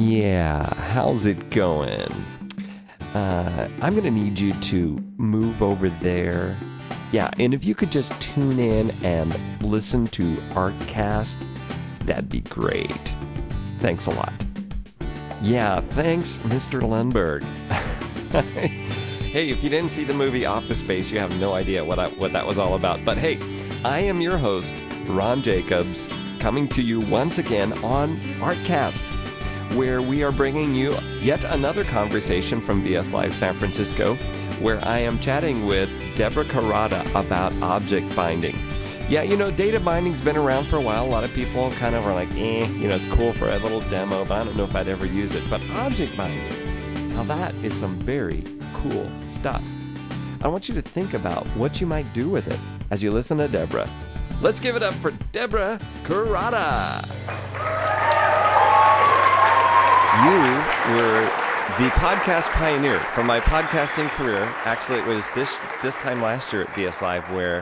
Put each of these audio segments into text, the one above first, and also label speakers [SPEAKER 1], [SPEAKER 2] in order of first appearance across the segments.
[SPEAKER 1] Yeah, how's it going? I'm going to need you to move over there. Yeah, and if you could just tune in and listen to Artcast, that'd be great. Thanks a lot. Yeah, thanks, Mr. Lundberg. Hey, if you didn't see the movie Office Space, you have no idea what that was all about. But hey, I am your host, Ron Jacobs, coming to you once again on Artcast, where we are bringing you yet another conversation from VS Live San Francisco, where I am chatting with Deborah Kurata about object binding. Yeah, data binding's been around for a while. A lot of people kind of are like, it's cool for a little demo, but I don't know if I'd ever use it. But object binding, now that is some very cool stuff. I want you to think about what you might do with it as you listen to Deborah. Let's give it up for Deborah Kurata. You were the podcast pioneer for my podcasting career. Actually, it was this time last year at VS Live where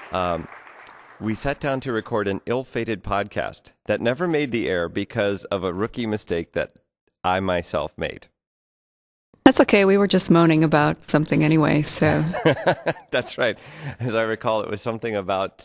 [SPEAKER 1] we sat down to record an ill-fated podcast that never made the air because of a rookie mistake that I myself made.
[SPEAKER 2] That's okay. We were just moaning about something anyway, so.
[SPEAKER 1] That's right. As I recall, it was something about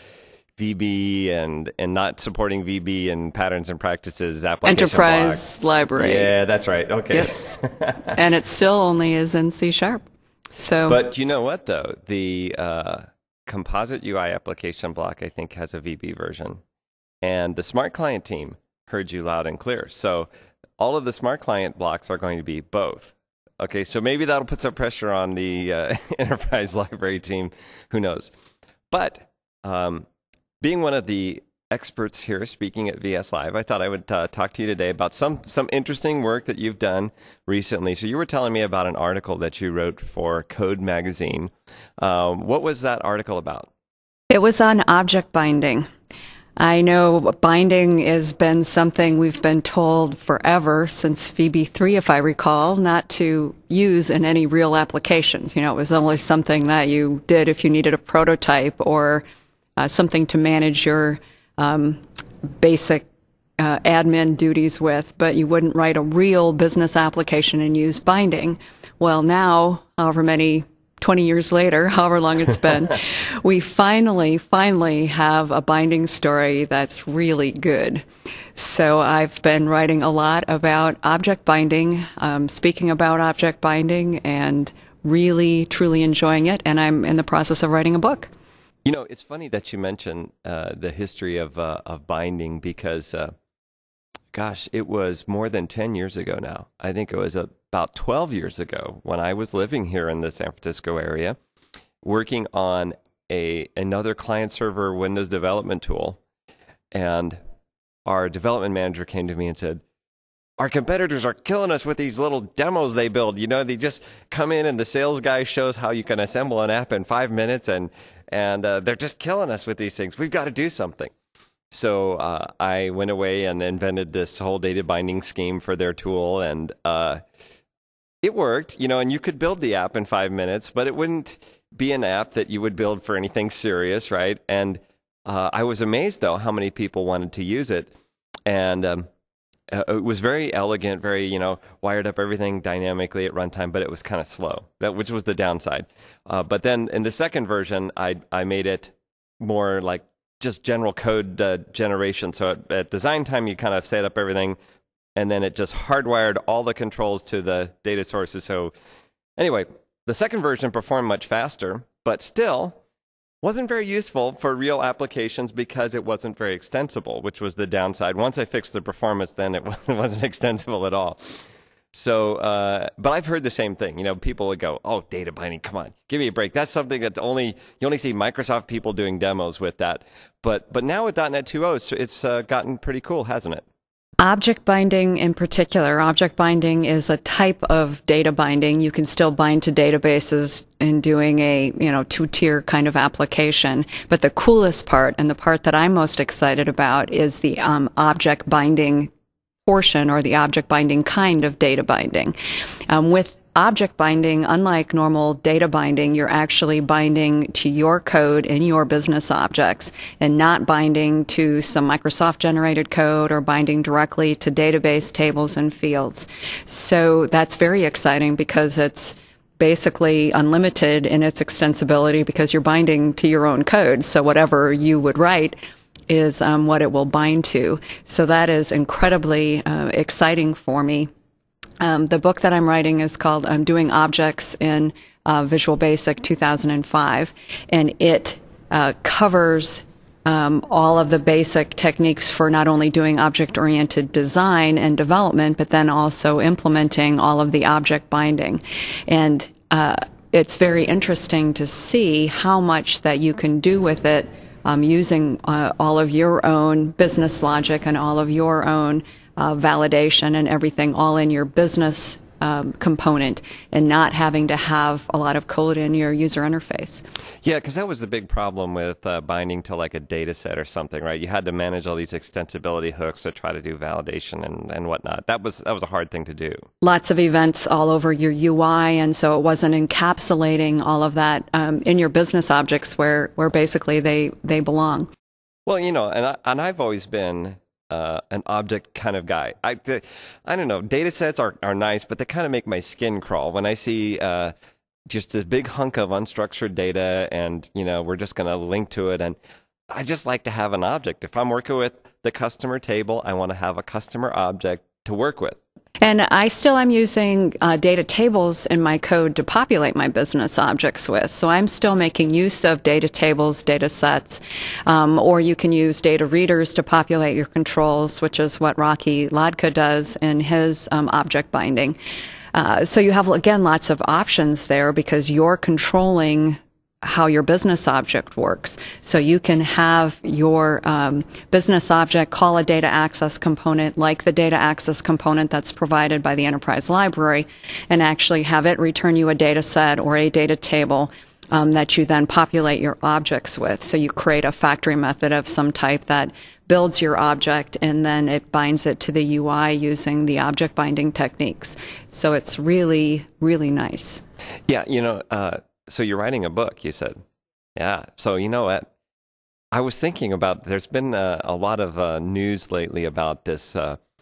[SPEAKER 1] VB and not supporting VB and patterns and practices application
[SPEAKER 2] Enterprise
[SPEAKER 1] block.
[SPEAKER 2] library.
[SPEAKER 1] Yeah, that's right. Okay.
[SPEAKER 2] Yes. And it still only is in C#. So.
[SPEAKER 1] But you know what, though? The composite UI application block, I think, has a VB version. And the Smart Client team heard you loud and clear. So all of the Smart Client blocks are going to be both. Okay, so maybe that'll put some pressure on the Enterprise library team. Who knows? But being one of the experts here speaking at VS Live, I thought I would talk to you today about some interesting work that you've done recently. So you were telling me about an article that you wrote for Code Magazine. What was that article about?
[SPEAKER 2] It was on object binding. I know binding has been something we've been told forever since VB3, if I recall, not to use in any real applications. It was only something that you did if you needed a prototype or something to manage your basic admin duties with, but you wouldn't write a real business application and use binding. Well, now, however many 20 years later, however long it's been, we finally have a binding story that's really good. So I've been writing a lot about object binding, speaking about object binding, and really, truly enjoying it. And I'm in the process of writing a book.
[SPEAKER 1] It's funny that you mention the history of binding because, it was more than 10 years ago now. I think it was about 12 years ago when I was living here in the San Francisco area, working on another client-server Windows development tool. And our development manager came to me and said, our competitors are killing us with these little demos they build. They just come in and the sales guy shows how you can assemble an app in 5 minutes and they're just killing us with these things. We've got to do something. So I went away and invented this whole data binding scheme for their tool, and it worked, and you could build the app in 5 minutes, but it wouldn't be an app that you would build for anything serious, right? And I was amazed, though, how many people wanted to use it. And it was very elegant, very, wired up everything dynamically at runtime, but it was kind of slow, which was the downside. But then in the second version, I made it more like just general code generation. So at design time, you kind of set up everything, and then it just hardwired all the controls to the data sources. So anyway, the second version performed much faster, but still wasn't very useful for real applications because it wasn't very extensible, which was the downside. Once I fixed the performance, then it wasn't extensible at all. So, but I've heard the same thing. People would go, "Oh, data binding, come on, give me a break." That's something that you only see Microsoft people doing demos with that. But now with .NET 2.0, it's gotten pretty cool, hasn't it?
[SPEAKER 2] Object binding in particular. Object binding is a type of data binding. You can still bind to databases in doing a, two-tier kind of application. But the coolest part, and the part that I'm most excited about, is the object binding portion, or the object binding kind of data binding. With object binding, unlike normal data binding, you're actually binding to your code in your business objects and not binding to some Microsoft generated code or binding directly to database tables and fields. So that's very exciting because it's basically unlimited in its extensibility because you're binding to your own code. So whatever you would write is what it will bind to. So that is incredibly exciting for me. The book that I'm writing is called Doing Objects in Visual Basic 2005, and it covers all of the basic techniques for not only doing object-oriented design and development, but then also implementing all of the object binding. And it's very interesting to see how much that you can do with it using all of your own business logic and all of your own validation and everything all in your business component and not having to have a lot of code in your user interface.
[SPEAKER 1] Yeah, because that was the big problem with binding to like a data set or something, right? You had to manage all these extensibility hooks to try to do validation and whatnot. That was a hard thing to do. Lots
[SPEAKER 2] of events all over your UI, and so it wasn't encapsulating all of that in your business objects where basically they belong.
[SPEAKER 1] Well, you know, and I've always been an object kind of guy. I don't know. Data sets are nice, but they kind of make my skin crawl when I see just this big hunk of unstructured data, and you know we're just going to link to it. And I just like to have an object. If I'm working with the customer table, I want to have a customer object to work with.
[SPEAKER 2] And I still am using data tables in my code to populate my business objects with. So I'm still making use of data tables, data sets, or you can use data readers to populate your controls, which is what Rocky Lodka does in his object binding. So you have, again, lots of options there because you're controlling how your business object works. So you can have your business object call a data access component like the data access component that's provided by the enterprise library and actually have it return you a data set or a data table that you then populate your objects with. So you create a factory method of some type that builds your object and then it binds it to the UI using the object binding techniques. So it's really, really nice.
[SPEAKER 1] Yeah, you know, so you're writing a book, you said. Yeah. So you know what? I was thinking about, there's been a lot of news lately about this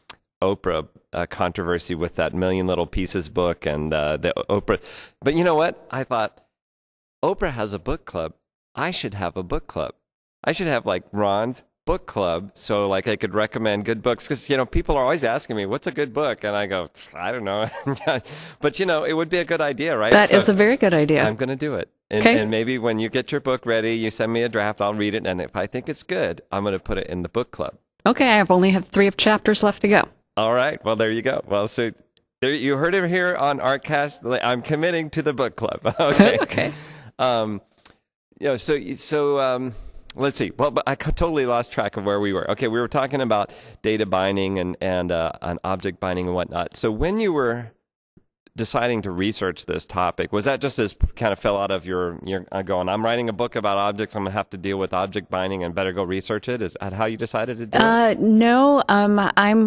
[SPEAKER 1] Oprah controversy with that Million Little Pieces book and the Oprah. But you know what? I thought, Oprah has a book club. I should have a book club. I should have like Ron's book club, so like I could recommend good books, because you know people are always asking me what's a good book, and I go, I don't know. But you know it would be a good idea, right?
[SPEAKER 2] That is a very good idea.
[SPEAKER 1] I'm going to do it, and maybe when you get your book ready, you send me a draft, I'll read it, and if I think it's good, I'm going to put it in the book club.
[SPEAKER 2] Okay, I only have 3 chapters left to go.
[SPEAKER 1] All right, well there you go. Well, so there, you heard it here on ArtCast. I'm committing to the book club. Okay.
[SPEAKER 2] Okay.
[SPEAKER 1] You know, so. Let's see. Well, but I totally lost track of where we were. Okay, we were talking about data binding and object binding and whatnot. So when you were deciding to research this topic, was that just as kind of fell out of your going, I'm writing a book about objects, I'm going to have to deal with object binding and better go research it? Is that how you decided to do it?
[SPEAKER 2] No, I'm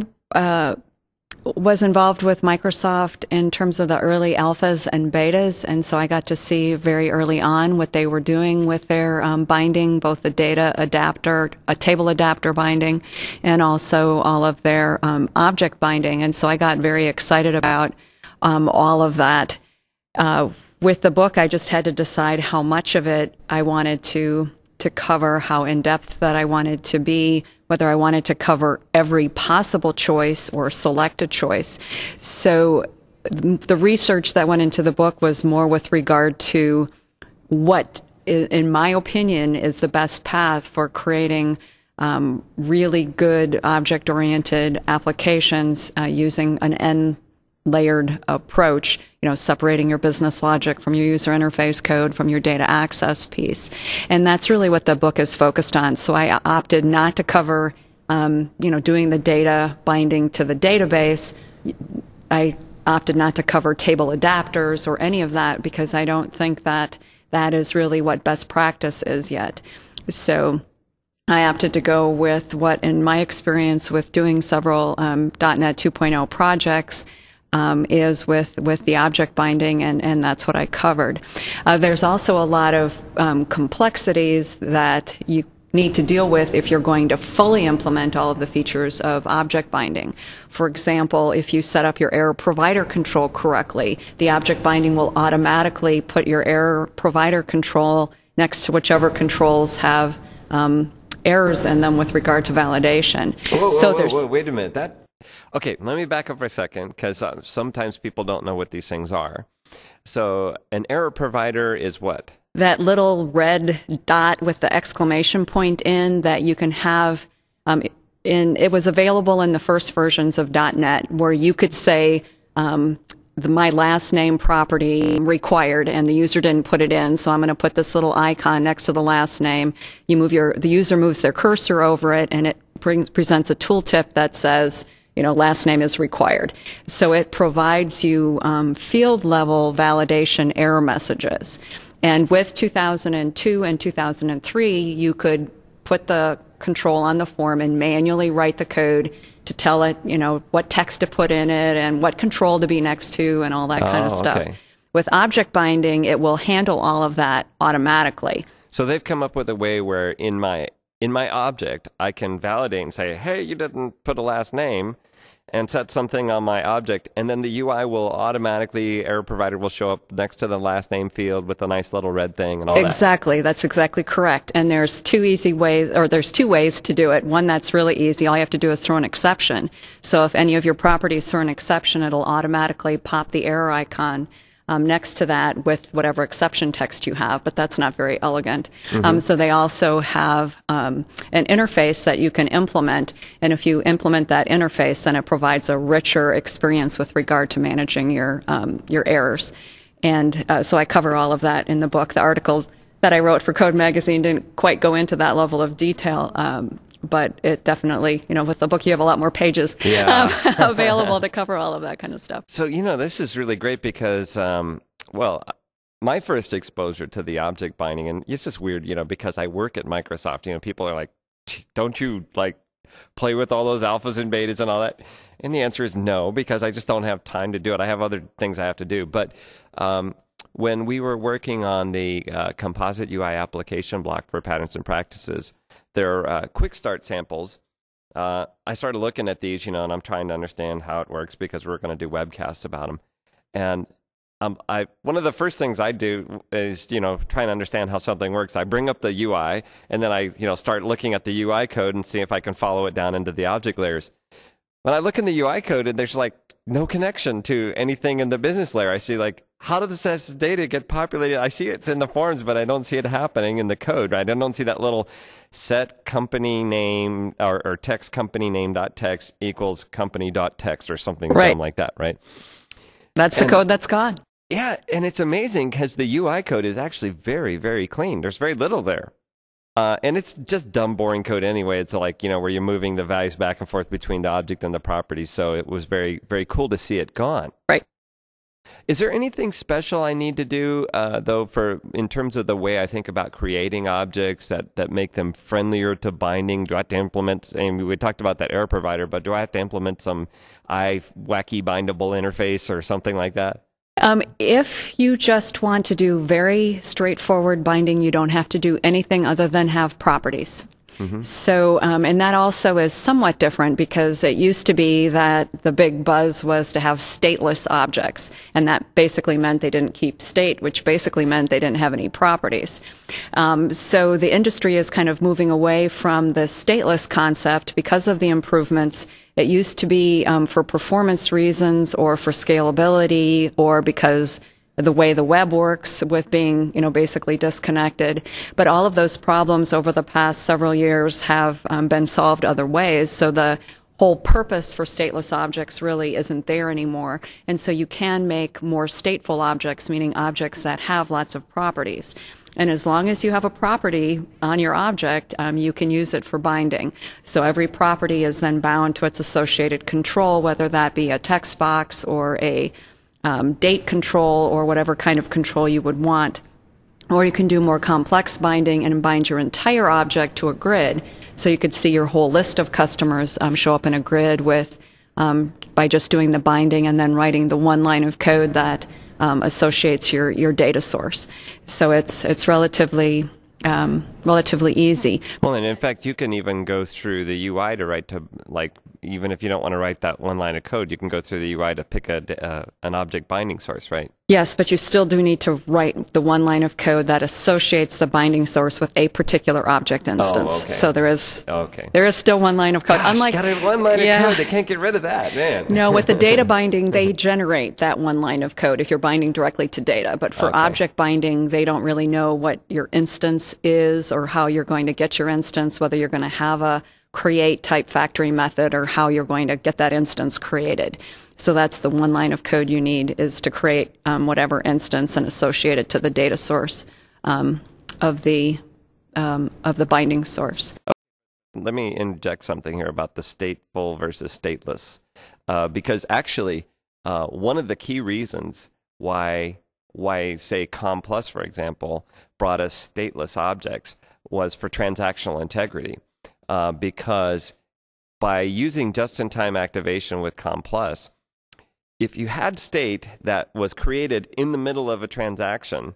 [SPEAKER 2] was involved with Microsoft in terms of the early alphas and betas, and so I got to see very early on what they were doing with their binding, both the data adapter, a table adapter binding, and also all of their object binding. And so I got very excited about all of that. With the book, I just had to decide how much of it I wanted to cover, how in-depth that I wanted to be, whether I wanted to cover every possible choice or select a choice. So the research that went into the book was more with regard to what, in my opinion, is the best path for creating really good object-oriented applications using an N-layered approach, you know, separating your business logic from your user interface code from your data access piece. And that's really what the book is focused on. So I opted not to cover, doing the data binding to the database. I opted not to cover table adapters or any of that because I don't think that that is really what best practice is yet. So I opted to go with what, in my experience with doing several .NET 2.0 projects, is with the object binding, and that's what I covered. There's also a lot of complexities that you need to deal with if you're going to fully implement all of the features of object binding. For example, if you set up your error provider control correctly, the object binding will automatically put your error provider control next to whichever controls have errors in them with regard to validation.
[SPEAKER 1] Whoa, wait a minute. Okay, let me back up for a second, because sometimes people don't know what these things are. So an error provider is what?
[SPEAKER 2] That little red dot with the exclamation point in that you can have. It was available in the first versions of .NET, where you could say my last name property required, and the user didn't put it in, so I'm going to put this little icon next to the last name. The user moves their cursor over it, and it presents a tooltip that says, last name is required. So it provides you field level validation error messages. And with 2002 and 2003, you could put the control on the form and manually write the code to tell it, what text to put in it and what control to be next to and all that kind of stuff.
[SPEAKER 1] Okay.
[SPEAKER 2] With object binding, it will handle all of that automatically.
[SPEAKER 1] So they've come up with a way where in my object, I can validate and say, hey, you didn't put a last name, and set something on my object, and then the UI will automatically, error provider will show up next to the last name field with a nice little red thing and all that.
[SPEAKER 2] Exactly. That's exactly correct. And there's two ways to do it. One that's really easy. All you have to do is throw an exception. So if any of your properties throw an exception, it'll automatically pop the error icon next to that with whatever exception text you have, but that's not very elegant. So they also have an interface that you can implement, and if you implement that interface, then it provides a richer experience with regard to managing your errors. And so I cover all of that in the book. The article that I wrote for Code Magazine didn't quite go into that level of detail, but it definitely, with the book you have a lot more pages available to cover all of that kind of stuff.
[SPEAKER 1] So, this is really great because, my first exposure to the object binding, and it's just weird, because I work at Microsoft, people are like, don't you play with all those alphas and betas and all that? And the answer is no, because I just don't have time to do it. I have other things I have to do. But when we were working on the composite UI application block for patterns and practices, they're quick start samples. I started looking at these, and I'm trying to understand how it works because we're going to do webcasts about them. And one of the first things I do is, trying to understand how something works. I bring up the UI, and then I, start looking at the UI code and see if I can follow it down into the object layers. When I look in the UI code, and there's no connection to anything in the business layer. I see how does this data get populated? I see it's in the forms, but I don't see it happening in the code, right? I don't see that little set company name or text company name dot text equals company dot text or something dumb like that, right?
[SPEAKER 2] That's the code that's gone.
[SPEAKER 1] Yeah, and it's amazing because the UI code is actually very, very clean. There's very little there. And it's just dumb, boring code anyway. It's where you're moving the values back and forth between the object and the properties. So it was very, very cool to see it gone.
[SPEAKER 2] Right.
[SPEAKER 1] Is there anything special I need to do, though, in terms of the way I think about creating objects that make them friendlier to binding? Do I have to implement, we talked about that error provider, but do I have to implement some wacky bindable interface or something like that?
[SPEAKER 2] If you just want to do very straightforward binding, you don't have to do anything other than have properties. So, and that also is somewhat different because it used to be that the big buzz was to have stateless objects, and that basically meant they didn't keep state, which basically meant they didn't have any properties. So the industry is kind of moving away from the stateless concept because of the improvements. It used to be for performance reasons or for scalability or because the way the web works with being, basically disconnected. But all of those problems over the past several years have been solved other ways. So the whole purpose for stateless objects really isn't there anymore. And so you can make more stateful objects, meaning objects that have lots of properties. And as long as you have a property on your object, you can use it for binding. So every property is then bound to its associated control, whether that be a text box or a date control or whatever kind of control you would want. Or you can do more complex binding and bind your entire object to a grid. So you could see your whole list of customers show up in a grid with by just doing the binding and then writing the one line of code that associates your data source. So it's relatively easy.
[SPEAKER 1] Well, and in fact, you can even go through the UI to write to, like, even if you don't want to write that one line of code, you can go through the UI to pick an object binding source, right?
[SPEAKER 2] Yes, but you still do need to write the one line of code that associates the binding source with a particular object instance.
[SPEAKER 1] Oh, okay.
[SPEAKER 2] So there is still one line of code.
[SPEAKER 1] Gosh,
[SPEAKER 2] Unlike
[SPEAKER 1] got one line of code, they can't get rid of that, man.
[SPEAKER 2] No, with the data binding, they generate that one line of code if you're binding directly to data. But for object binding, they don't really know what your instance is or how you're going to get your instance, whether you're going to have a create type factory method or how you're going to get that instance created. So that's the one line of code you need, is to create whatever instance and associate it to the data source of the binding source.
[SPEAKER 1] Let me interject something here about the stateful versus stateless, because actually one of the key reasons why say COM+, for example, brought us stateless objects was for transactional integrity, because by using just-in-time activation with COM+, if you had state that was created in the middle of a transaction,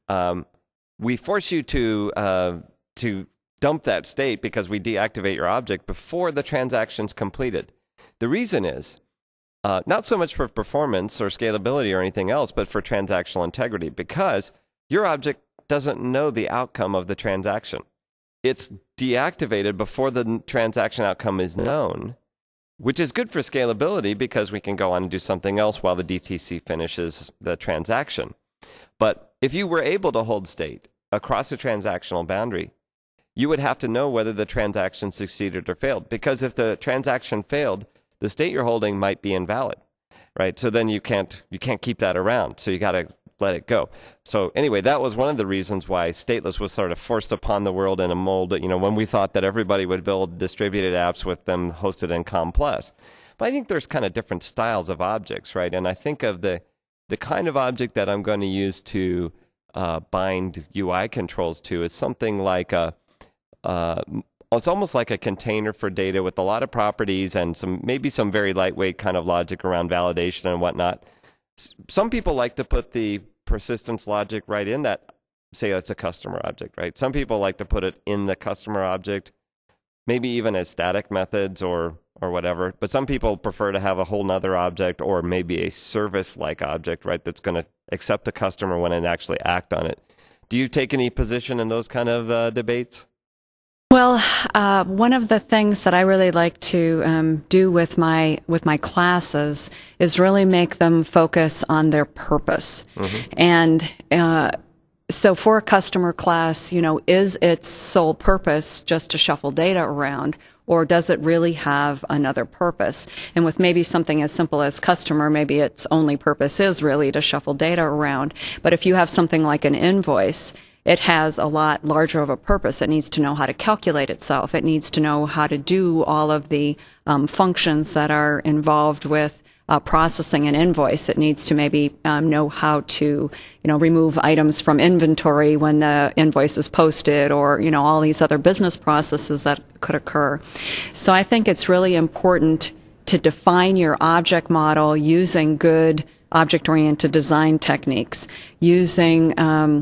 [SPEAKER 1] we force you to dump that state because we deactivate your object before the transaction's completed. The reason is not so much for performance or scalability or anything else, but for transactional integrity, because your object doesn't know the outcome of the transaction. It's deactivated before the transaction outcome is known, which is good for scalability because we can go on and do something else while the DTC finishes the transaction. But if you were able to hold state across a transactional boundary, you would have to know whether the transaction succeeded or failed, because if the transaction failed, the state you're holding might be invalid, right? So then you can't keep that around. So you got to let it go. So anyway, that was one of the reasons why stateless was sort of forced upon the world in a mold, when we thought that everybody would build distributed apps with them hosted in COM+. But I think there's kind of different styles of objects, right? And I think of the kind of object that I'm going to use to bind UI controls to is something like it's almost like a container for data with a lot of properties and maybe some very lightweight kind of logic around validation and whatnot. Some people like to put the persistence logic right in that, say it's a customer object, right? Some people like to put it in the customer object, maybe even as static methods or whatever. But some people prefer to have a whole nother object or maybe a service-like object, right, that's going to accept the customer when it actually act on it. Do you take any position in those kind of debates?
[SPEAKER 2] Well, one of the things that I really like to do with my classes is really make them focus on their purpose. Mm-hmm. And so for a customer class, is its sole purpose just to shuffle data around, or does it really have another purpose? And with maybe something as simple as customer, maybe its only purpose is really to shuffle data around. But if you have something like an invoice, it has a lot larger of a purpose. It needs to know how to calculate itself. It needs to know how to do all of the functions that are involved with processing an invoice. It needs to maybe know how to, remove items from inventory when the invoice is posted, or, all these other business processes that could occur. So I think it's really important to define your object model using good object-oriented design techniques, using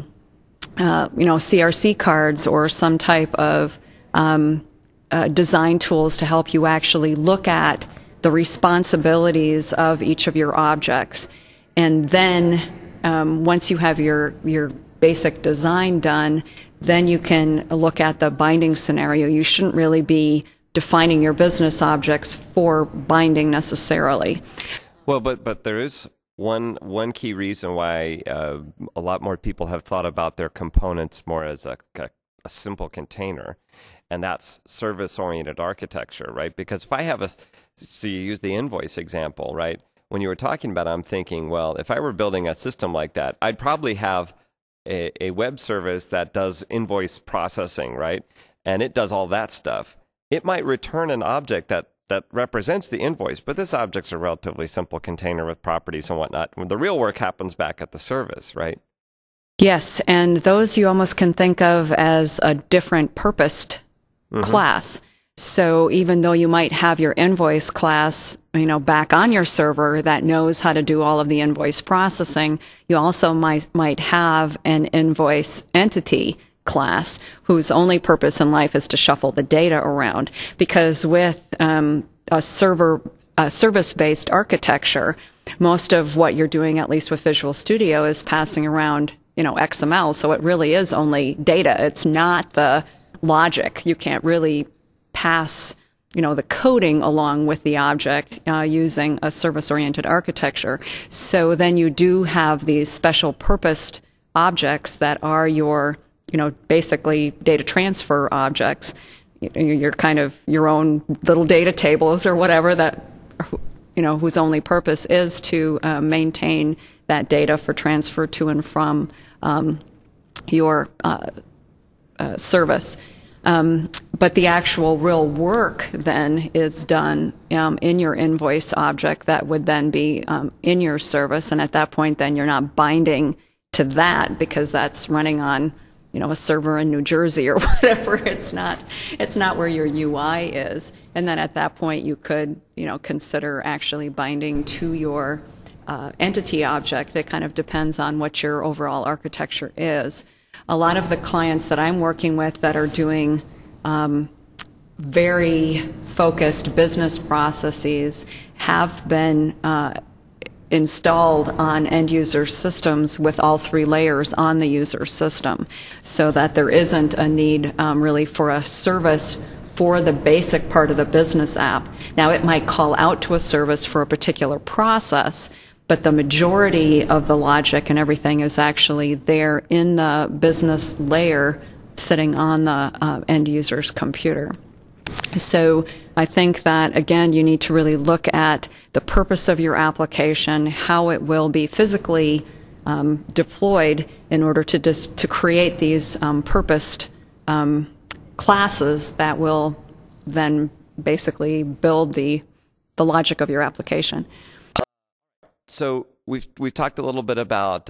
[SPEAKER 2] CRC cards or some type of design tools to help you actually look at the responsibilities of each of your objects. And then once you have your basic design done, then you can look at the binding scenario. You shouldn't really be defining your business objects for binding necessarily.
[SPEAKER 1] Well, but there is one key reason why a lot more people have thought about their components more as a simple container, and that's service-oriented architecture, right? Because if I have so you use the invoice example, right? When you were talking about it, I'm thinking, well, if I were building a system like that, I'd probably have a web service that does invoice processing, right? And it does all that stuff. It might return an object that represents the invoice, but this object's a relatively simple container with properties and whatnot. The real work happens back at the service, right?
[SPEAKER 2] Yes, and those you almost can think of as a different purposed class. So even though you might have your invoice class back on your server that knows how to do all of the invoice processing. You also might have an invoice entity class whose only purpose in life is to shuffle the data around. Because with a service-based architecture, most of what you're doing, at least with Visual Studio, is passing around, XML. So it really is only data. It's not the logic. You can't really pass, the coding along with the object using a service-oriented architecture. So then you do have these special purposed objects that are your, basically data transfer objects. You're kind of your own little data tables or whatever that, whose only purpose is to maintain that data for transfer to and from your service. But the actual real work then is done in your invoice object that would then be in your service. And at that point, then you're not binding to that because that's running on, a server in New Jersey or whatever. It's not where your UI is. And then at that point, you could, consider actually binding to your entity object. It kind of depends on what your overall architecture is. A lot of the clients that I'm working with that are doing very focused business processes have been installed on end user systems with all three layers on the user system, so that there isn't a need really for a service for the basic part of the business app. Now, it might call out to a service for a particular process, but the majority of the logic and everything is actually there in the business layer sitting on the end user's computer. So I think that, again, you need to really look at the purpose of your application, how it will be physically deployed in order to create these purposed classes that will then basically build the logic of your application.
[SPEAKER 1] So we've talked a little bit about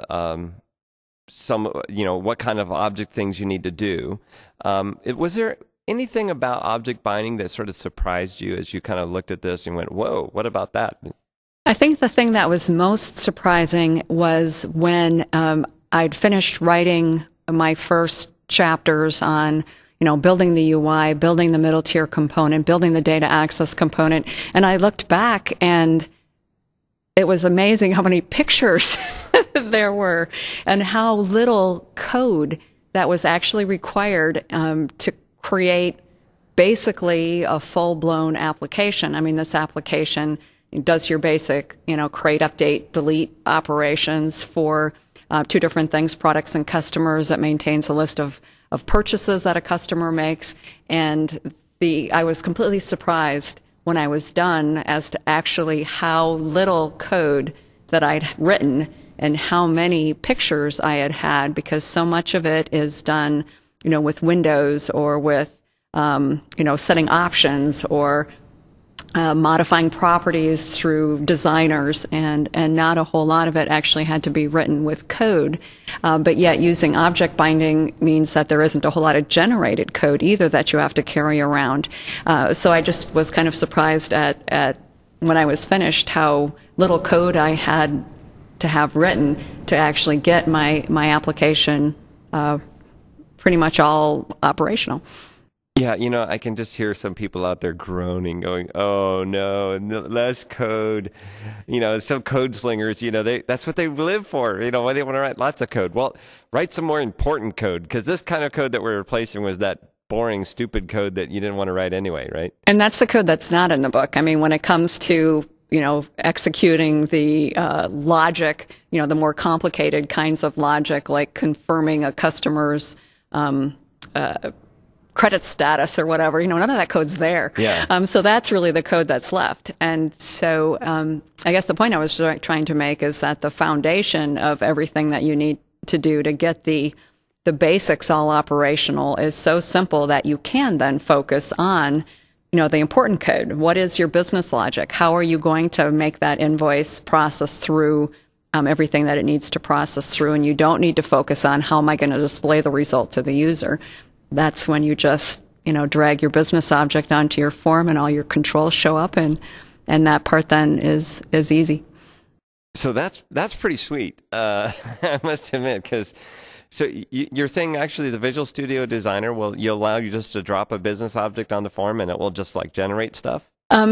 [SPEAKER 1] some, what kind of object things you need to do. Was there anything about object binding that sort of surprised you as you kind of looked at this and went, whoa, what about that?
[SPEAKER 2] I think the thing that was most surprising was when I'd finished writing my first chapters on, building the UI, building the middle tier component, building the data access component, and I looked back and it was amazing how many pictures there were and how little code that was actually required to create basically a full-blown application. I mean, this application does your basic, create, update, delete operations for two different things, products and customers. It maintains a list of purchases that a customer makes. And I was completely surprised when I was done as to actually how little code that I'd written and how many pictures I had, because so much of it is done, with Windows or with, setting options or modifying properties through designers, and not a whole lot of it actually had to be written with code. But yet using object binding means that there isn't a whole lot of generated code either that you have to carry around. So I just was kind of surprised at when I was finished how little code I had to have written to actually get my application pretty much all operational.
[SPEAKER 1] Yeah, I can just hear some people out there groaning, going, "Oh no, less code." Some code slingers, that's what they live for. Why they want to write lots of code. Well, write some more important code, because this kind of code that we're replacing was that boring, stupid code that you didn't want to write anyway, right?
[SPEAKER 2] And that's the code that's not in the book. I mean, when it comes to executing the logic, the more complicated kinds of logic, like confirming a customer's credit status or whatever, none of that code's there.
[SPEAKER 1] Yeah.
[SPEAKER 2] So that's really the code that's left. And so I guess the point I was trying to make is that the foundation of everything that you need to do to get the basics all operational is so simple that you can then focus on, the important code. What is your business logic? How are you going to make that invoice process through everything that it needs to process through? And you don't need to focus on how am I going to display the result to the user. That's when you just, drag your business object onto your form and all your controls show up and And that part then is easy.
[SPEAKER 1] So that's pretty sweet. I must admit, because so you're saying actually the Visual Studio Designer will allow you just to drop a business object on the form and it will just like generate stuff?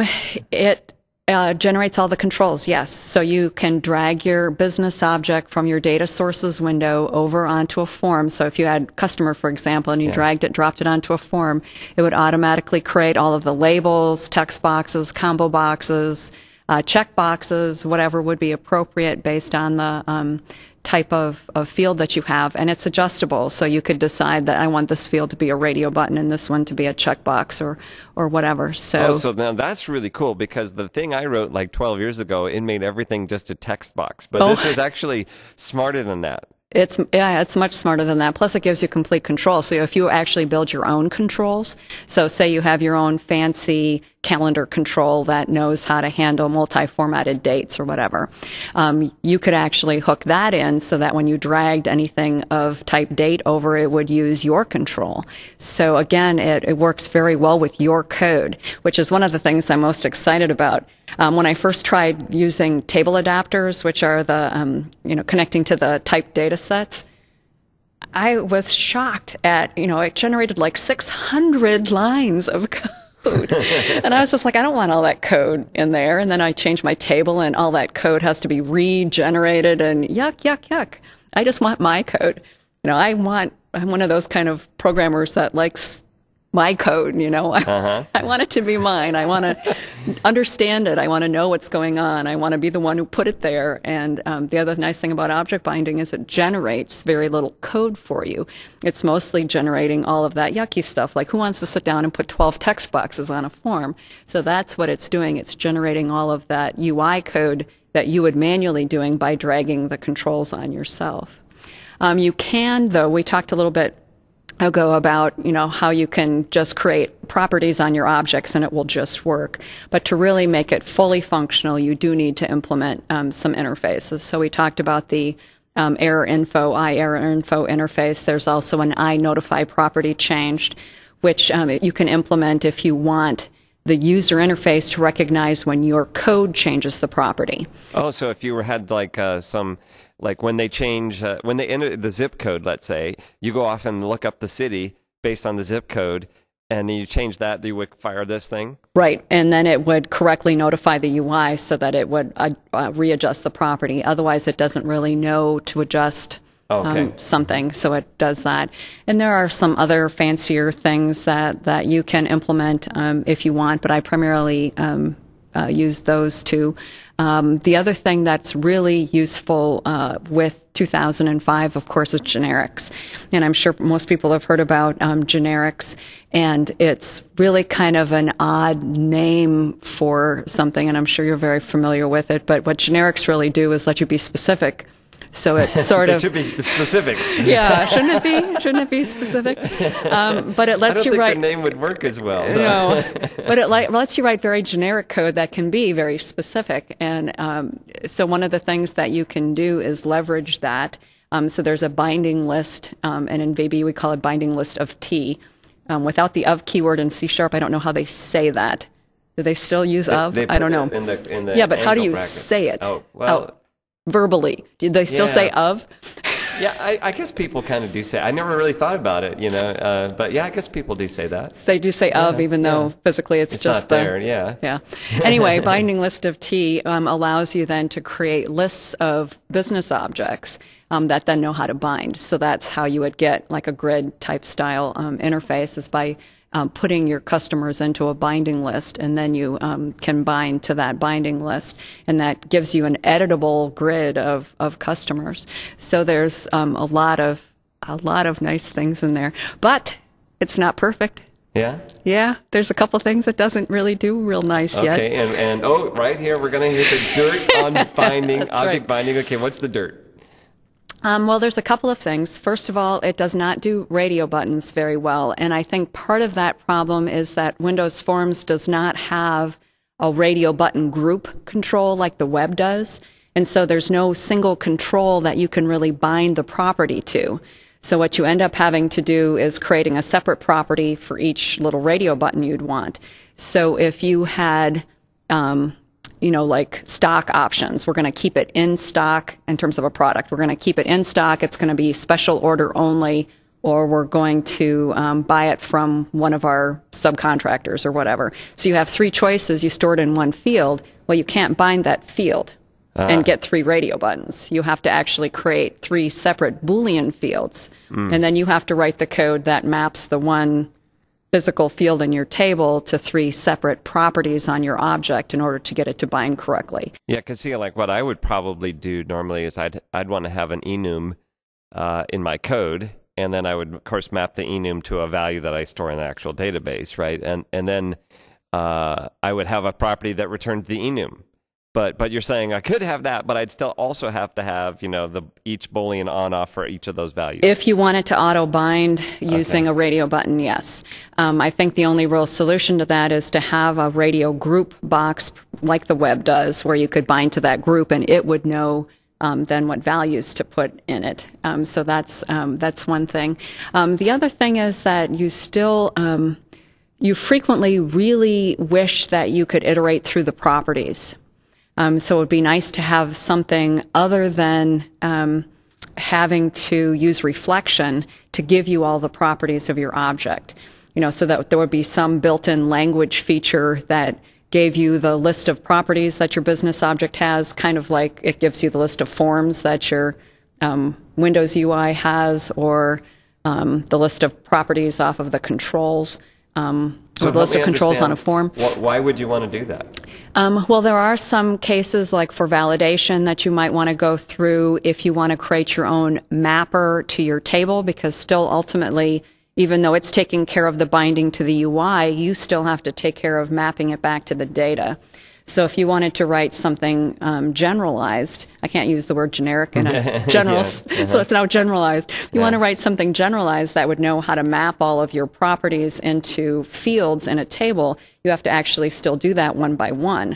[SPEAKER 2] It generates all the controls, yes. So you can drag your business object from your data sources window over onto a form. So if you had customer, for example, and you dropped it onto a form, it would automatically create all of the labels, text boxes, combo boxes, check boxes, whatever would be appropriate based on the type of field that you have, and it's adjustable. So you could decide that I want this field to be a radio button and this one to be a checkbox or whatever. So
[SPEAKER 1] now that's really cool, because the thing I wrote like 12 years ago, it made everything just a text box. But this was actually smarter than that.
[SPEAKER 2] It's much smarter than that. Plus, it gives you complete control. So if you actually build your own controls, so say you have your own fancy calendar control that knows how to handle multi-formatted dates or whatever, you could actually hook that in so that when you dragged anything of type date over, it would use your control. So again, it works very well with your code, which is one of the things I'm most excited about. When I first tried using table adapters, which are the connecting to the typed data sets, I was shocked at, it generated like 600 lines of code. And I was just like, I don't want all that code in there. And then I changed my table and all that code has to be regenerated and yuck. I just want my code. I'm one of those kind of programmers that likes my code, I want it to be mine. I want to understand it. I want to know what's going on. I want to be the one who put it there. And the other nice thing about object binding is it generates very little code for you. It's mostly generating all of that yucky stuff, like who wants to sit down and put 12 text boxes on a form? So that's what it's doing. It's generating all of that UI code that you would manually doing by dragging the controls on yourself. You can, though, we talked a little bit ago about, how you can just create properties on your objects and it will just work. But to really make it fully functional, you do need to implement some interfaces. So we talked about the iError info interface. There's also an iNotify property changed, which you can implement if you want the user interface to recognize when your code changes the property.
[SPEAKER 1] Oh, so if you had like like when they change, when they enter the zip code, let's say, you go off and look up the city based on the zip code, and then you change that, you would fire this thing?
[SPEAKER 2] Right, and then it would correctly notify the UI so that it would readjust the property. Otherwise, it doesn't really know to adjust something, so it does that. And there are some other fancier things that you can implement if you want, but I primarily use those two. The other thing that's really useful with 2005, of course, is generics. And I'm sure most people have heard about generics, and it's really kind of an odd name for something, and I'm sure you're very familiar with it. But what generics really do is let you be specific. So it's sort of...
[SPEAKER 1] It should be specifics.
[SPEAKER 2] Yeah, shouldn't it be? Shouldn't it be specifics? But it lets you write...
[SPEAKER 1] I don't think the name would work as well.
[SPEAKER 2] No, but it lets you write very generic code that can be very specific. And so one of the things that you can do is leverage that. So there's a binding list, and in VB we call it binding list of T. Without the of keyword in C#, I don't know how they say that. Do they still use of?
[SPEAKER 1] They
[SPEAKER 2] I don't know.
[SPEAKER 1] In the
[SPEAKER 2] yeah, but how do you
[SPEAKER 1] bracket.
[SPEAKER 2] say it?
[SPEAKER 1] Oh, well...
[SPEAKER 2] verbally. Do they still say of?
[SPEAKER 1] Yeah, I guess people kind of do say. I never really thought about it, but yeah, I guess people do say that.
[SPEAKER 2] They do say of, even though physically it's just
[SPEAKER 1] not there. Yeah.
[SPEAKER 2] Yeah. Anyway, binding list of T allows you then to create lists of business objects that then know how to bind. So that's how you would get like a grid type style interface, is by putting your customers into a binding list, and then you can bind to that binding list, and that gives you an editable grid of customers. So there's a lot of nice things in there, but it's not perfect.
[SPEAKER 1] Yeah?
[SPEAKER 2] Yeah, there's a couple things it doesn't really do real nice yet.
[SPEAKER 1] Okay, and right here we're going to hear the dirt on binding, object
[SPEAKER 2] right.
[SPEAKER 1] binding. Okay, what's the dirt?
[SPEAKER 2] Well, there's a couple of things. First of all, it does not do radio buttons very well. And I think part of that problem is that Windows Forms does not have a radio button group control like the web does. And so there's no single control that you can really bind the property to. So what you end up having to do is creating a separate property for each little radio button you'd want. So if you had like stock options. We're going to keep it in stock in terms of a product. We're going to keep it in stock. It's going to be special order only, or we're going to buy it from one of our subcontractors or whatever. So you have 3 choices. You store it in one field. Well, you can't bind that field and get 3 radio buttons. You have to actually create 3 separate Boolean fields. And then you have to write the code that maps the one physical field in your table to 3 separate properties on your object in order to get it to bind correctly.
[SPEAKER 1] Yeah, because see, like what I would probably do normally is I'd want to have an enum in my code, and then I would, of course, map the enum to a value that I store in the actual database, right? And then I would have a property that returned the enum. But you're saying I could have that, but I'd still also have to have, each Boolean on-off for each of those values.
[SPEAKER 2] If you wanted to auto-bind using a radio button, yes. I think the only real solution to that is to have a radio group box like the web does, where you could bind to that group and it would know then what values to put in it. So that's one thing. The other thing is that you still you frequently really wish that you could iterate through the properties. So it would be nice to have something other than having to use reflection to give you all the properties of your object. So that there would be some built-in language feature that gave you the list of properties that your business object has, kind of like it gives you the list of forms that your Windows UI has, or the list of properties off of the controls. So the list of controls on a form.
[SPEAKER 1] Why would you want to do that?
[SPEAKER 2] Well, there are some cases, like for validation, that you might want to go through if you want to create your own mapper to your table, because still ultimately, even though it's taking care of the binding to the UI, you still have to take care of mapping it back to the data. So if you wanted to write something generalized, I can't use the word generic in a general, so it's now generalized. If you want to write something generalized that would know how to map all of your properties into fields in a table, you have to actually still do that one by one.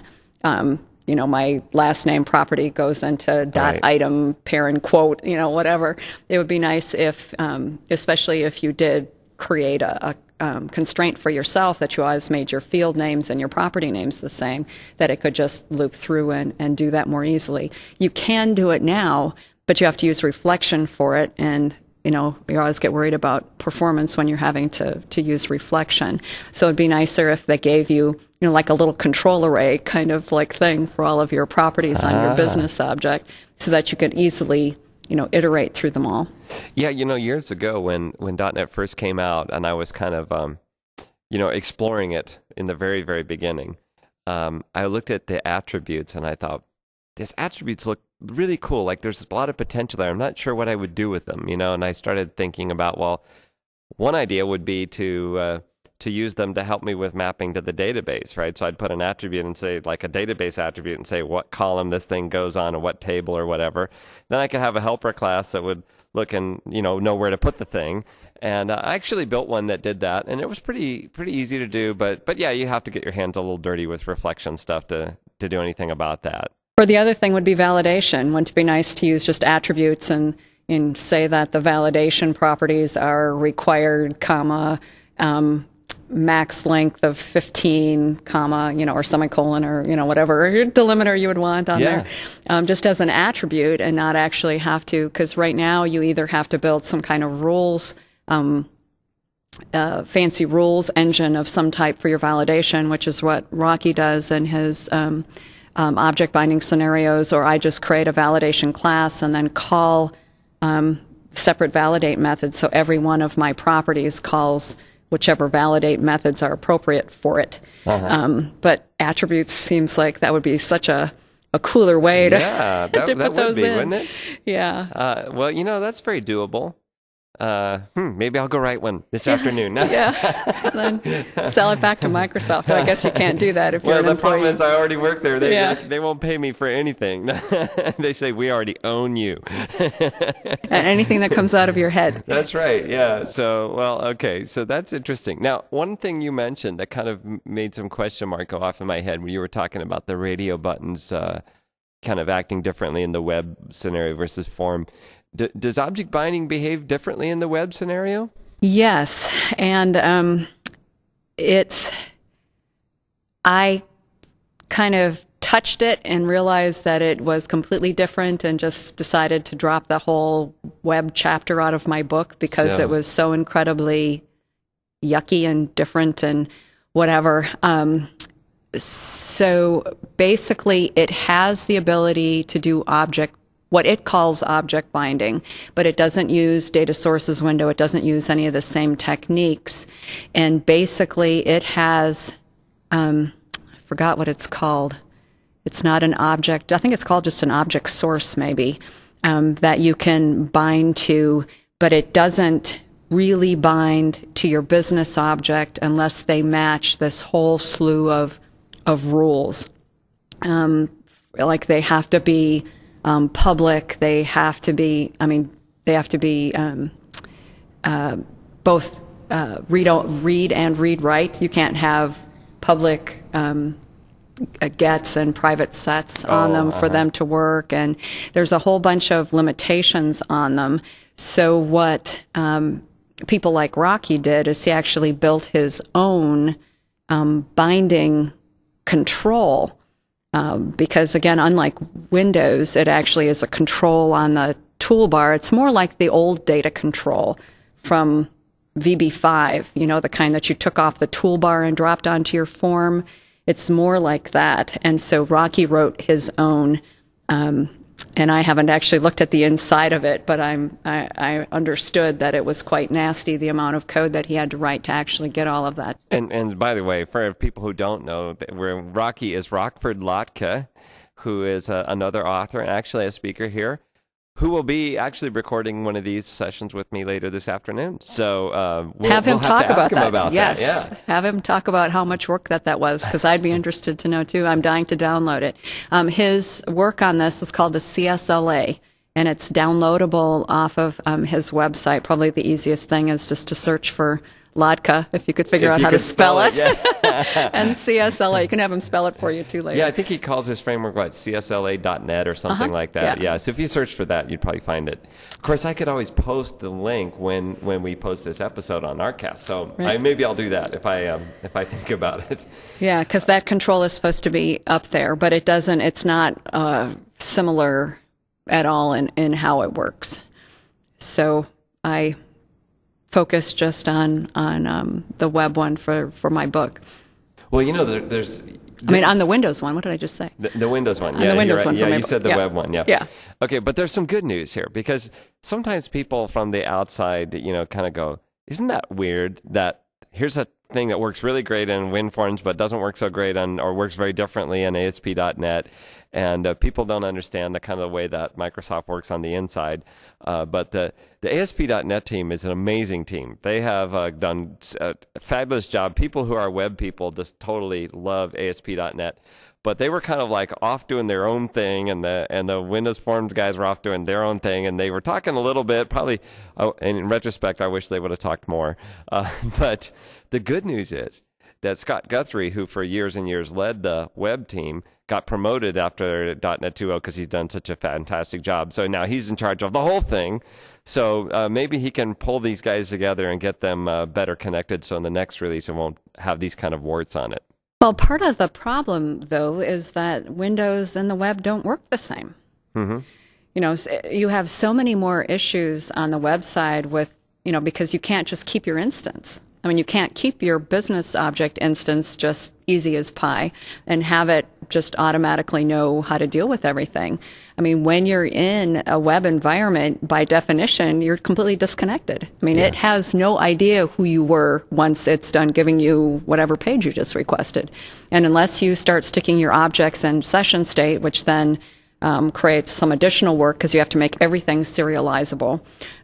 [SPEAKER 2] My last name property goes into dot item, parent quote, whatever. It would be nice if, especially if you did create a constraint for yourself that you always made your field names and your property names the same, that it could just loop through and do that more easily. You can do it now, but you have to use reflection for it, and you always get worried about performance when you're having to use reflection. So it'd be nicer if they gave you, like a little control array kind of like thing for all of your properties on your business object, so that you could easily iterate through them all.
[SPEAKER 1] Yeah, years ago when .NET first came out, and I was kind of, exploring it in the very, very beginning, I looked at the attributes and I thought, these attributes look really cool. Like there's a lot of potential there. I'm not sure what I would do with them, and I started thinking about, well, one idea would be to use them to help me with mapping to the database, right? So I'd put an attribute and say, like a database attribute, and say what column this thing goes on, or what table or whatever. Then I could have a helper class that would look and know where to put the thing. And I actually built one that did that, and it was pretty easy to do. But yeah, you have to get your hands a little dirty with reflection stuff to do anything about that.
[SPEAKER 2] Or the other thing would be validation. Wouldn't it be nice to use just attributes and say that the validation properties are required, max length of 15, or semicolon, or, whatever delimiter you would want on there, just as an attribute, and not actually have to, because right now you either have to build some kind of rules, fancy rules engine of some type for your validation, which is what Rocky does in his object binding scenarios, or I just create a validation class and then call separate validate methods, so every one of my properties calls whichever validate methods are appropriate for it. But attributes seems like that would be such a cooler way to,
[SPEAKER 1] that
[SPEAKER 2] to put those
[SPEAKER 1] would be,
[SPEAKER 2] in.
[SPEAKER 1] wouldn't it?
[SPEAKER 2] Yeah.
[SPEAKER 1] Well, that's very doable. Maybe I'll go write one this afternoon.
[SPEAKER 2] Yeah. Then sell it back to Microsoft. I guess you can't do that if you're an
[SPEAKER 1] the
[SPEAKER 2] employee.
[SPEAKER 1] problem is I already work there. They won't pay me for anything. They say, we already own you.
[SPEAKER 2] And anything that comes out of your head.
[SPEAKER 1] That's right. Yeah. So, okay. So that's interesting. Now, one thing you mentioned that kind of made some question mark go off in my head when you were talking about the radio buttons kind of acting differently in the web scenario versus form. Does object binding behave differently in the web scenario?
[SPEAKER 2] Yes, and I kind of touched it and realized that it was completely different and just decided to drop the whole web chapter out of my book because it was so incredibly yucky and different and whatever. So basically, it has the ability to do what it calls object binding, but it doesn't use data sources window. It doesn't use any of the same techniques. And basically, it has, I forgot what it's called. It's not an object. I think it's called just an object source, maybe, that you can bind to, but it doesn't really bind to your business object unless they match this whole slew of rules. Like they have to be public. They have to be. They have to be both read and read write. You can't have public gets and private sets on them for them to work, and there's a whole bunch of limitations on them. So what people like Rocky did is he actually built his own binding control, because again, unlike Windows, it actually is a control on the toolbar. It's more like the old data control from VB5, the kind that you took off the toolbar and dropped onto your form. It's more like that. And so Rocky wrote his own, and I haven't actually looked at the inside of it, but I understood that it was quite nasty, the amount of code that he had to write to actually get all of that.
[SPEAKER 1] And by the way, for people who don't know, Rocky is Rockford Lotka, who is another author and actually a speaker here, who will be actually recording one of these sessions with me later this afternoon. So we'll
[SPEAKER 2] have him talk about
[SPEAKER 1] that.
[SPEAKER 2] Yes,
[SPEAKER 1] Yeah.
[SPEAKER 2] Have him talk about how much work that was, because I'd be interested to know too. I'm dying to download it. His work on this is called the CSLA, and it's downloadable off of his website. Probably the easiest thing is just to search for Lotka, if you could figure out how to spell it.
[SPEAKER 1] Yeah.
[SPEAKER 2] And CSLA. You can have him spell it for you too later.
[SPEAKER 1] Yeah, I think he calls his framework, CSLA.net or something like that. Yeah, so if you search for that, you'd probably find it. Of course, I could always post the link when we post this episode on Artcast. So maybe I'll do that if I think about it.
[SPEAKER 2] Yeah, because that control is supposed to be up there, but it's not similar at all in how it works. So I focus just on the web one for my book.
[SPEAKER 1] Well, there's...
[SPEAKER 2] on the Windows one. What did I just say?
[SPEAKER 1] The Windows one.
[SPEAKER 2] The Windows one.
[SPEAKER 1] Yeah, you said the web one. Yeah.
[SPEAKER 2] Yeah.
[SPEAKER 1] Okay, but there's some good news here, because sometimes people from the outside, kind of go, isn't that weird that here's a thing that works really great in WinForms but doesn't work so great or works very differently in ASP.NET, and people don't understand the kind of way that Microsoft works on the inside. But the ASP.NET team is an amazing team. They have done a fabulous job. People who are web people just totally love ASP.NET. But they were kind of like off doing their own thing, and the Windows Forms guys were off doing their own thing, and they were talking a little bit. Probably, and in retrospect, I wish they would have talked more. But the good news is that Scott Guthrie, who for years and years led the web team, got promoted after .NET 2.0 because he's done such a fantastic job. So now he's in charge of the whole thing. So maybe he can pull these guys together and get them better connected, so in the next release it won't have these kind of warts on it.
[SPEAKER 2] Well, part of the problem, though, is that Windows and the web don't work the same.
[SPEAKER 1] Mm-hmm.
[SPEAKER 2] You have so many more issues on the website with, because you can't just keep your instance. You can't keep your business object instance just easy as pie and have it just automatically know how to deal with everything. When you're in a web environment, by definition, you're completely disconnected. It has no idea who you were once it's done giving you whatever page you just requested. And unless you start sticking your objects in session state, which then creates some additional work because you have to make everything serializable.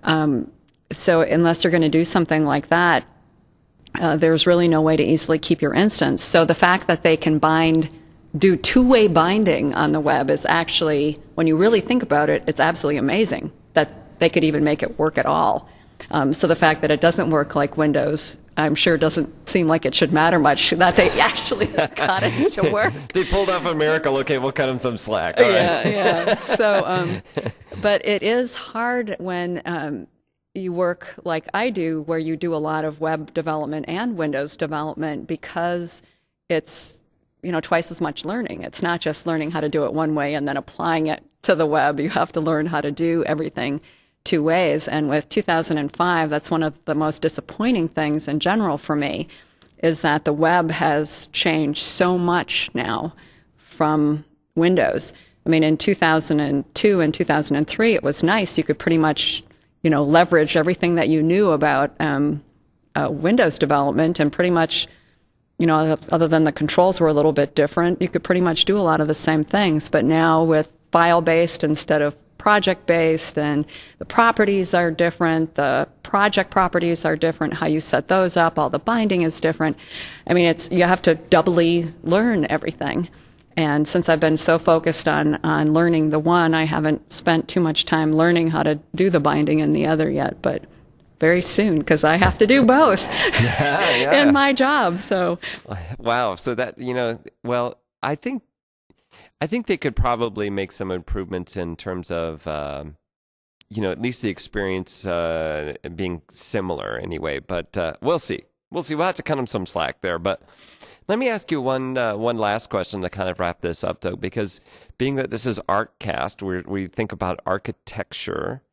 [SPEAKER 2] So unless you're going to do something like that, there's really no way to easily keep your instance. So the fact that they can do two-way binding on the web is actually, when you really think about it, it's absolutely amazing that they could even make it work at all. So the fact that it doesn't work like Windows, I'm sure doesn't seem like it should matter much, that they actually got it to work.
[SPEAKER 1] They pulled off a miracle. Okay, we'll cut them some slack.
[SPEAKER 2] All right. Yeah. So, but it is hard when you work like I do, where you do a lot of web development and Windows development, because it's twice as much learning. It's not just learning how to do it one way and then applying it to the web. You have to learn how to do everything two ways. And with 2005, that's one of the most disappointing things in general for me, is that the web has changed so much now from Windows. I mean, in 2002 and 2003, it was nice. You could pretty much, leverage everything that you knew about Windows development, and pretty much, other than the controls were a little bit different, you could pretty much do a lot of the same things. But now with file-based instead of project-based, and the properties are different, the project properties are different, how you set those up, all the binding is different. I mean, you have to doubly learn everything. And since I've been so focused on learning the one, I haven't spent too much time learning how to do the binding in the other yet, but very soon, because I have to do both in my job. So,
[SPEAKER 1] wow. So that, well, I think they could probably make some improvements in terms of, at least the experience being similar anyway. But we'll see. We'll have to cut them some slack there. But let me ask you one last question to kind of wrap this up, though, because being that this is ArcCast, we think about architecture.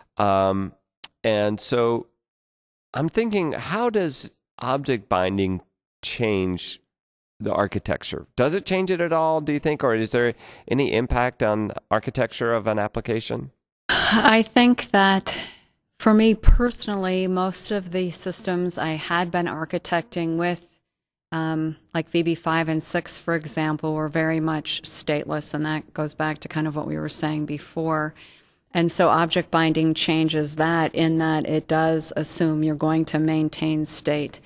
[SPEAKER 1] And so I'm thinking, how does object binding change the architecture? Does it change it at all, do you think, or is there any impact on architecture of an application?
[SPEAKER 2] I think that for me personally, most of the systems I had been architecting with, like VB5 and 6, for example, were very much stateless, and that goes back to kind of what we were saying before. And so object binding changes that, in that it does assume you're going to maintain state.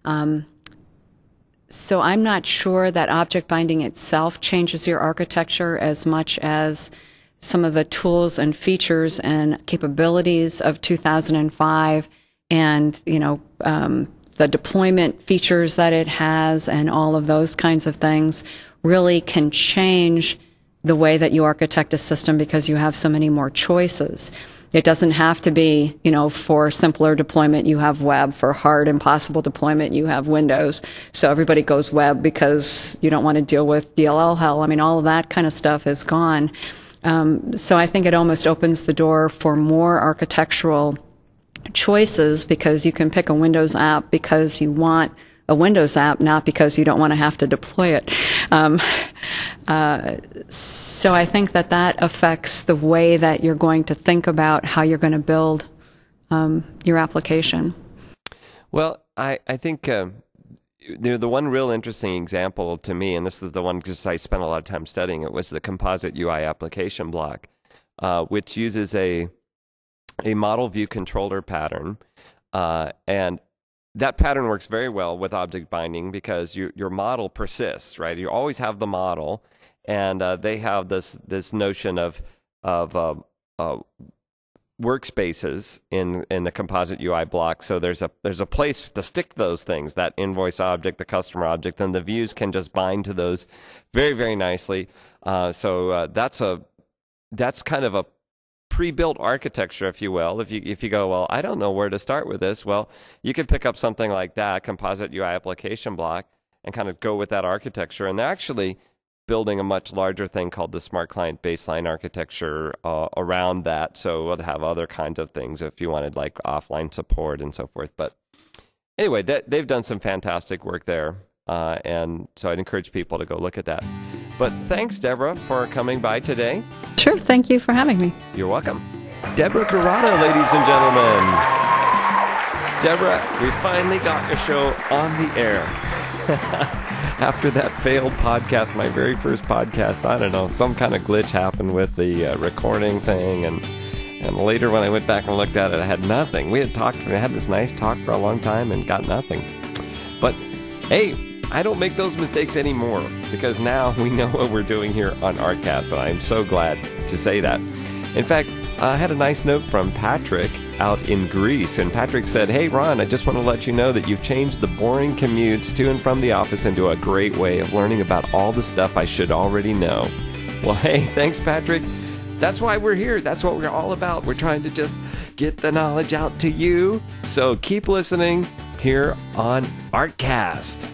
[SPEAKER 2] So I'm not sure that object binding itself changes your architecture as much as some of the tools and features and capabilities of 2005, and the deployment features that it has and all of those kinds of things really can change the way that you architect a system, because you have so many more choices. It doesn't have to be, for simpler deployment, you have web. For hard, impossible deployment, you have Windows. So everybody goes web because you don't want to deal with DLL hell. I mean, all of that kind of stuff is gone. So I think it almost opens the door for more architectural choices, because you can pick a Windows app because you want a Windows app, not because you don't want to have to deploy it. So I think that affects the way that you're going to think about how you're going to build your application.
[SPEAKER 1] Well, I think the one real interesting example to me, and this is the one because I spent a lot of time studying it, was the composite UI application block, which uses a model view controller pattern, and that pattern works very well with object binding because your model persists, right? You always have the model, and they have this notion of workspaces in the composite UI block. So there's a place to stick those things, that invoice object, the customer object, and the views can just bind to those very, very nicely. So that's kind of a pre-built architecture, if you will. If you go, well, I don't know where to start with this, well, you could pick up something like that, composite UI application block, and kind of go with that architecture. And they're actually building a much larger thing called the Smart Client Baseline architecture around that. So we'll have other kinds of things if you wanted, like offline support and so forth. But anyway, they've done some fantastic work there. And so I'd encourage people to go look at that. But thanks, Deborah, for coming by today.
[SPEAKER 2] Sure. Thank you for having me.
[SPEAKER 1] You're welcome. Deborah Kurata, ladies and gentlemen. Deborah, we finally got your show on the air. After that failed podcast, my very first podcast, I don't know, some kind of glitch happened with the recording thing. And later when I went back and looked at it, I had nothing. We had this nice talk for a long time and got nothing. But hey, I don't make those mistakes anymore, because now we know what we're doing here on ArcCast, and I'm so glad to say that. In fact, I had a nice note from Patrick out in Greece, and Patrick said, "Hey Ron, I just want to let you know that you've changed the boring commutes to and from the office into a great way of learning about all the stuff I should already know." Well, hey, thanks Patrick. That's why we're here. That's what we're all about. We're trying to just get the knowledge out to you. So keep listening here on ArcCast.